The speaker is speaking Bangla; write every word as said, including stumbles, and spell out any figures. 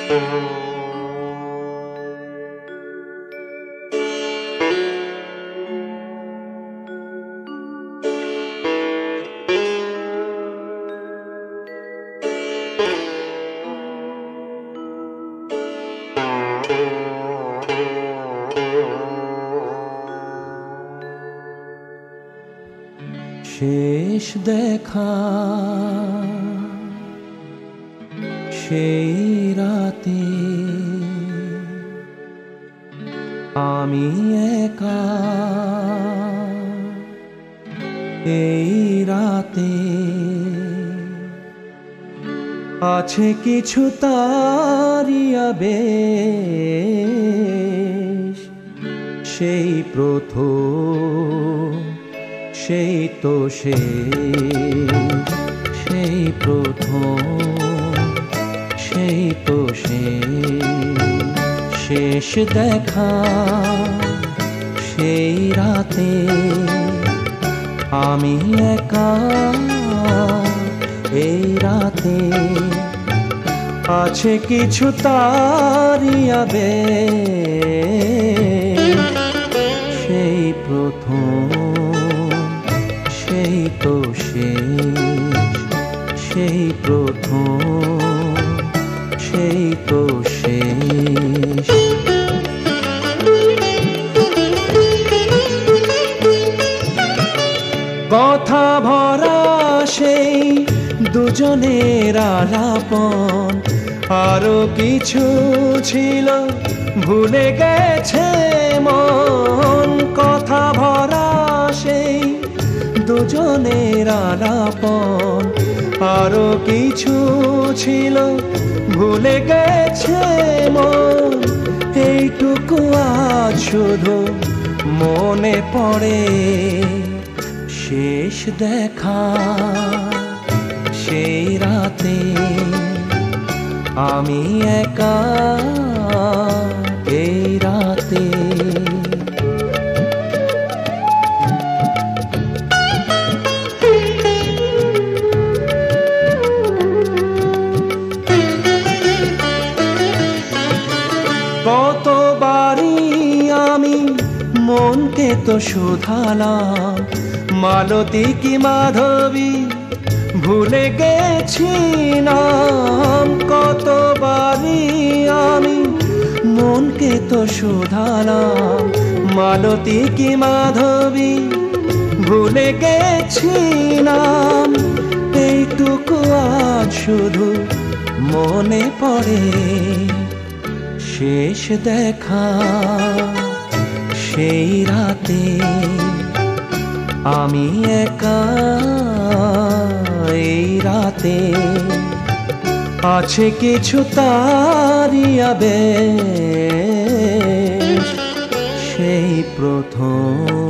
শেষ দেখা সেই রাতে আমি একা, এই রাতে আছে কিছু তারই আবেশ, সেই প্রথম সেই তো শেষ, সেই প্রথম সেই তো শেষ। শেষ দেখা সেই রাতে আমি একা, এই রাতে আছে কিছু তারই আবেশ, সেই প্রথম সেই তো শেষ, সেই প্রথম সেই তো শেষ। কথা ভরা সেই দুজনের আলাপন, আরো কিছু ছিল ভুলে গেছে মন। কথা ভরা সেই দুজনের আলাপন, আরো কিছু ছিল ভুলে গেছে মন। এইটুকু আজ শুধু মনে পড়ে, শেষ দেখা সেই রাতে আমি একা, এই রাতে। কতবারই আমি মনকে তো শোধালাম, মালতী কি মাধবী ভুলে গেছি নাম। কতবারই আমি মনকে তো শোধালাম, মালতী কি মাধবী ভুলে গেছি নাম। এইটুকু আজ শুধু মনে পড়ে, শেষ দেখা সেই রাতে আমি একা, এই রাতে আছে কিছু তারই আবেশ, সেই প্রথম